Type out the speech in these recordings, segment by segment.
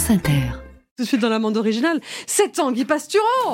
France Inter. Tout de suite dans la bande originale, c'est Tanguy Pastureau.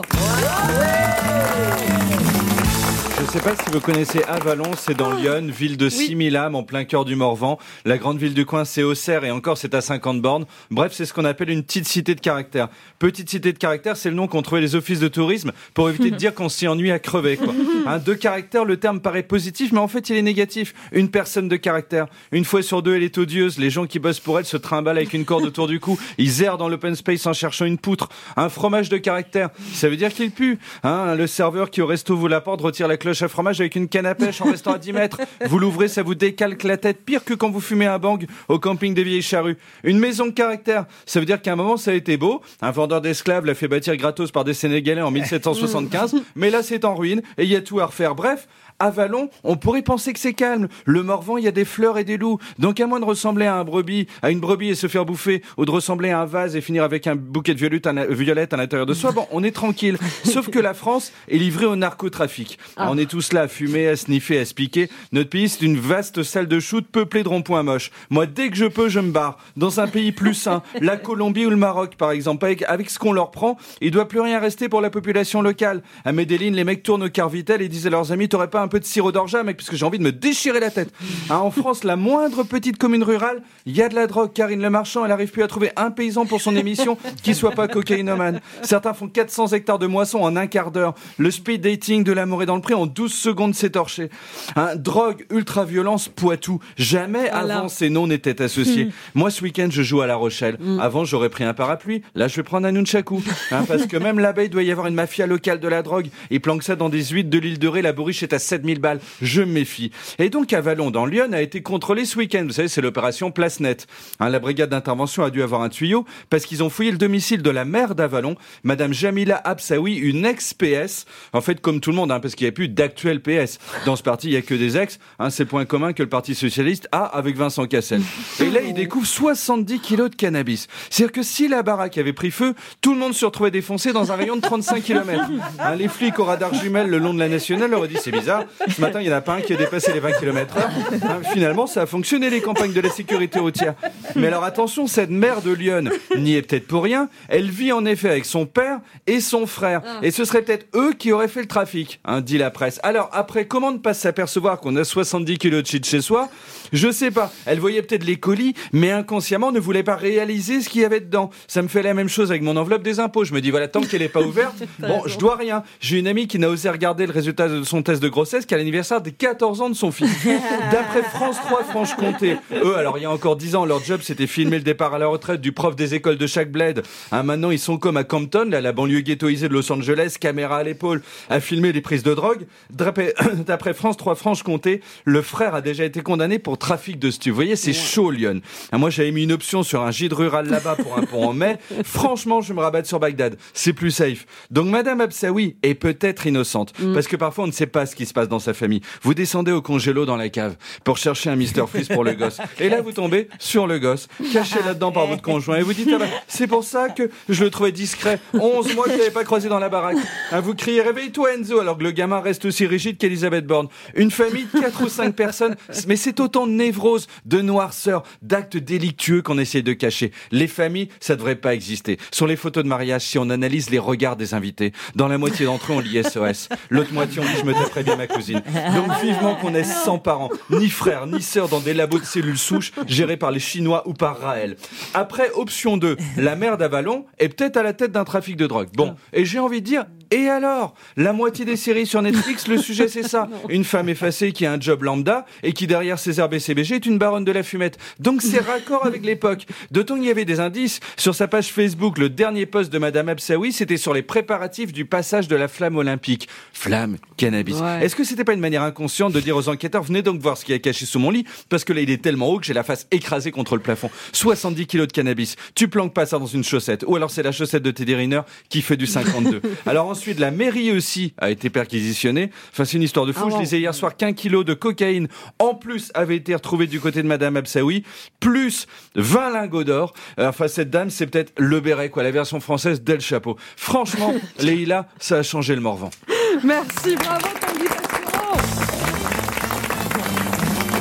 Je ne sais pas si vous connaissez Avallon, c'est dans Lyon, ville de 6000 âmes en plein cœur du Morvan. La grande ville du coin, c'est Auxerre et encore, c'est à 50 bornes. Bref, c'est ce qu'on appelle une petite cité de caractère. Petite cité de caractère, c'est le nom qu'ont trouvé les offices de tourisme pour éviter de dire qu'on s'y ennuie à crever, quoi. De caractère, le terme paraît positif, mais en fait, il est négatif. Une personne de caractère. Une fois sur deux, elle est odieuse. Les gens qui bossent pour elle se trimballent avec une corde autour du cou. Ils errent dans l'open space en cherchant une poutre. Un fromage de caractère, ça veut dire qu'il pue. Le serveur qui au resto vous l'apporte retire la cloche à fromage avec une canne à pêche en restant à 10 mètres. Vous l'ouvrez, ça vous décalque la tête, pire que quand vous fumez un bang au camping des Vieilles Charrues. Une maison de caractère, ça veut dire qu'à un moment ça a été beau. Un vendeur d'esclaves l'a fait bâtir gratos par des Sénégalais en 1775, mais là c'est en ruine et il y a tout à refaire. Bref, Avallon, on pourrait penser que c'est calme. Le Morvan, il y a des fleurs et des loups. Donc à moins de ressembler à une brebis et se faire bouffer, ou de ressembler à un vase et finir avec un bouquet de violettes à l'intérieur de soi, bon, on est tranquille. Sauf que la France est livrée au narcotrafic. On est tous là à fumer, à sniffer, à se piquer. Notre pays, c'est une vaste salle de shoot peuplée de ronds-points moches. Moi, dès que je peux, je me barre. Dans un pays plus sain, la Colombie ou le Maroc, par exemple. Avec ce qu'on leur prend, il doit plus rien rester pour la population locale. À Medellin, les mecs tournent au Carvitel et disent à leurs amis, t'aurais pas un peu de sirop d'orgeat, mec, parce que j'ai envie de me déchirer la tête. En France, la moindre petite commune rurale, il y a de la drogue. Karine Le Marchand, elle arrive plus à trouver un paysan pour son émission qui soit pas cocaïnomane. Certains font 400 hectares de moissons en un quart d'heure. Le speed dating de l'amour est dans le prix, en 12 secondes, c'est torché. Drogue, ultra-violence, Poitou. Jamais avant ces noms n'étaient associés. Moi, ce week-end, je joue à La Rochelle. Avant, j'aurais pris un parapluie. Là, je vais prendre un nunchaku. Parce que même là-bas, il doit y avoir une mafia locale de la drogue. Ils planquent ça dans des huîtres de l'île de Ré. La bourriche est à 7000 balles. Je me méfie. Et donc, Avallon, dans Lyon, a été contrôlé ce week-end. Vous savez, c'est l'opération Place Nette. La brigade d'intervention a dû avoir un tuyau parce qu'ils ont fouillé le domicile de la maire d'Avallon, Madame Jamila Absaoui, une ex-PS. En fait, comme tout le monde, parce qu'il n'y a plus d'actuel PS. Dans ce parti, il n'y a que des ex. C'est le point commun que le Parti Socialiste a avec Vincent Cassel. Et là, il découvre 70 kilos de cannabis. C'est-à-dire que si la baraque avait pris feu, tout le monde se retrouvait défoncé dans un rayon de 35 km. Les flics au radar jumelle le long de la nationale leur ont dit, c'est bizarre. Ce matin, il n'y en a pas un qui a dépassé les 20 km/h. Finalement, ça a fonctionné, les campagnes de la sécurité routière. Mais alors attention, cette maire de Lyon n'y est peut-être pour rien. Elle vit en effet avec son père et son frère. Et ce serait peut-être eux qui auraient fait le trafic, dit la presse. Alors après, comment ne pas s'apercevoir qu'on a 70 kilos de shit chez soi ? Je sais pas. Elle voyait peut-être les colis, mais inconsciemment ne voulait pas réaliser ce qu'il y avait dedans. Ça me fait la même chose avec mon enveloppe des impôts. Je me dis, voilà, tant qu'elle n'est pas ouverte, bon, je dois rien. J'ai une amie qui n'a osé regarder le résultat de son test de grossesse qu'à l'anniversaire des 14 ans de son fils. D'après France 3 Franche-Comté, eux, alors il y a encore 10 ans, leur job c'était filmer le départ à la retraite du prof des écoles de chaque bled. Maintenant ils sont comme à Compton, là, la banlieue ghettoisée de Los Angeles, caméra à l'épaule, à filmer les prises de drogue. D'après France 3 Franche-Comté, le frère a déjà été condamné pour trafic de stupes. Vous voyez, c'est chaud Lyon. Moi j'avais mis une option sur un gîte rural là-bas pour un pont en mai. Franchement, je vais me rabattre sur Bagdad. C'est plus safe. Donc Madame Absaoui est peut-être innocente, parce que parfois on ne sait pas ce qui se passe dans sa famille. Vous descendez au congélo dans la cave pour chercher un Mr Freeze pour le gosse. Et là, vous tombez sur le gosse, caché là-dedans par votre conjoint. Et vous dites, c'est pour ça que je le trouvais discret. 11 mois que je l'avais pas croisé dans la baraque. Vous criez, réveille-toi Enzo, alors que le gamin reste aussi rigide qu'Elisabeth Borne. Une famille de 4 ou 5 personnes. Mais c'est autant de névrose, de noirceur, d'actes délictueux qu'on essaye de cacher. Les familles, ça devrait pas exister. Sur les photos de mariage, si on analyse les regards des invités, dans la moitié d'entre eux, on lit SOS. L'autre moitié, on dit, je me taperais bien ma cousine. Donc vivement qu'on ait 100 parents, ni frères, ni sœurs dans des labos de cellules souches gérés par les Chinois ou par Raël. Après, option 2, la maire d'Avallon est peut-être à la tête d'un trafic de drogue. Bon, et j'ai envie de dire, et alors ? La moitié des séries sur Netflix, le sujet c'est ça. Une femme effacée qui a un job lambda et qui derrière ses herbes et ses BG est une baronne de la fumette. Donc c'est raccord avec l'époque. D'autant qu'il y avait des indices. Sur sa page Facebook, le dernier post de Madame Absaoui, c'était sur les préparatifs du passage de la flamme olympique. Flamme, cannabis. Ouais. Est-ce que c'était pas une manière inconsciente de dire aux enquêteurs, venez donc voir ce qui est caché sous mon lit, parce que là il est tellement haut que j'ai la face écrasée contre le plafond. 70 kilos de cannabis. Tu planques pas ça dans une chaussette. Ou alors c'est la chaussette de Teddy Riner qui fait du 52. Alors ensuite, la mairie aussi a été perquisitionnée. Enfin, c'est une histoire de fou. Je disais hier soir qu'1 kilo de cocaïne en plus avait été retrouvé du côté de Madame Absaoui, plus 20 lingots d'or. Enfin, cette dame, c'est peut-être le béret, quoi, la version française d'El Chapeau. Franchement, Leïla, ça a changé le Morvan. Merci, bravo Tanguy Pastureau.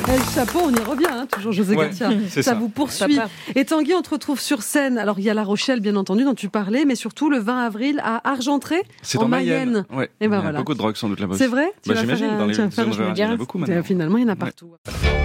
Le chapeau, on y revient, hein, toujours José Garcia. C'est ça vous poursuit. Et Tanguy, on te retrouve sur scène. Alors, il y a La Rochelle, bien entendu, dont tu parlais, mais surtout le 20 avril à Argentré, c'est en Mayenne. Ouais. Et ben, il y a beaucoup de drogue sans doute là-bas. C'est vrai? J'imagine, dans les zones rurales, il y en a beaucoup maintenant. Finalement, il y en a partout.